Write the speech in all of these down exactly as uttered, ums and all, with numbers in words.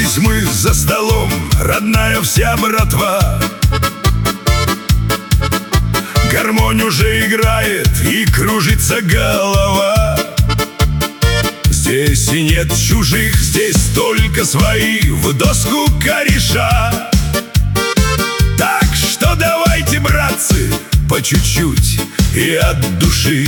Собрались мы за столом, родная вся братва. Гармонь уже играет и кружится голова. Здесь и нет чужих, здесь только свои в доску кореша. Так что давайте, братцы, по чуть-чуть и от души.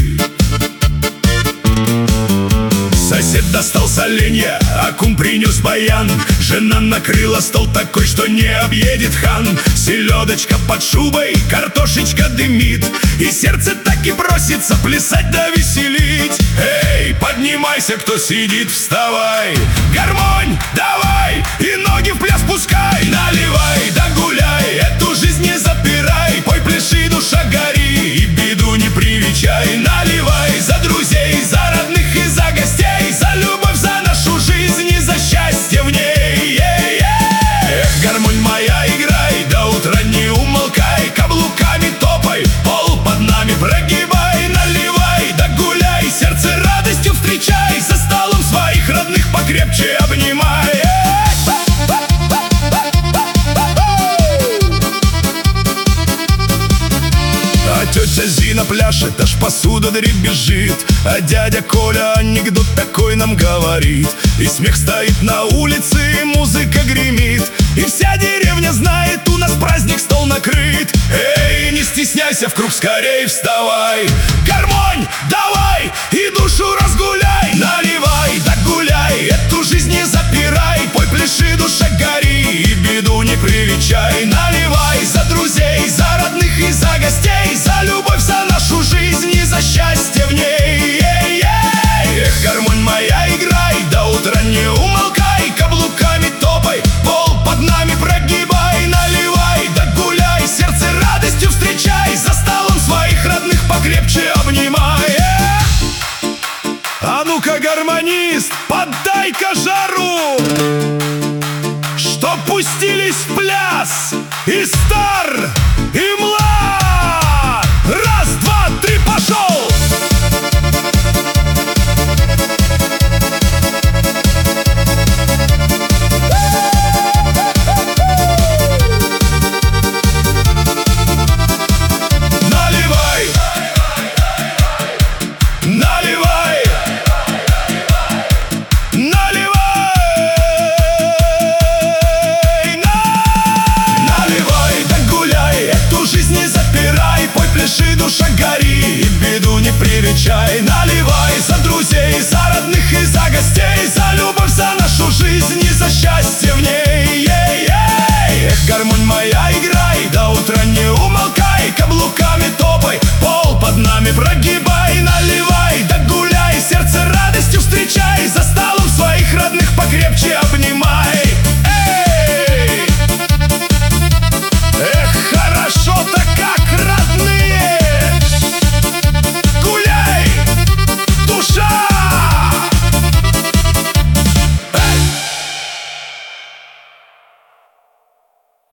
Сосед достал соленья, а кум принес баян. Жена накрыла стол такой, что не объедет хан. Селедочка под шубой, картошечка дымит, и сердце так и просится плясать да веселить. Эй, поднимайся, кто сидит, вставай. Гармонь, давай, и ноги в пляс пускай. Наливай да гуляй, эту жизнь не запирай. Пой, пляши, душа гори, и беду не привечай. Наливай за друзей, за родных и за гостей, за любовь, за нашу жизнь и за счастье в ней. Эх, гармонь моя, играй, до утра не умолкай. Каблуками топай, пол под нами прогибай. Наливай да гуляй, сердце радостью встречай. За столом своих родных покрепче обнимай. А тетя Зина пляшет, аж посуда дребезжит, а дядя Коля анекдот такой нам говорит. И смех стоит на улице, и музыка гремит, и вся деревня знает, у нас праздник, стол накрыт. Эй, не стесняйся, в круг скорей вставай. Гармонь, давай, и душу разгуляй. Наливай да гуляй, эту жизнь не запирай. Пой, пляши, душа гори, и беду не привечай. Наливай за друзей, за родных и за гостей, за любовь, за нашу жизнь и за счастье в ней. Эх, гармонь моя, играй, до утра не умолкай. Каблуками топай, пол под нами прогибай. Наливай да гуляй, сердце радостью встречай. За столом своих родных покрепче обнимай. А ну-ка, гармонист, поддай-ка жару, чтоб пустились в пляс и стар, и млад. Раз, два, три, пошел! Наливай! Наливай! Наливай! Наливай да гуляй, эту жизнь не запирай. Пой, пляши, душа гори, и беду не привечай. Наливай за друзей, за родных и за гостей, за любовь, за нашу жизнь и за счастье в ней. Эх, гармонь моя, играй, до утра не умолкай.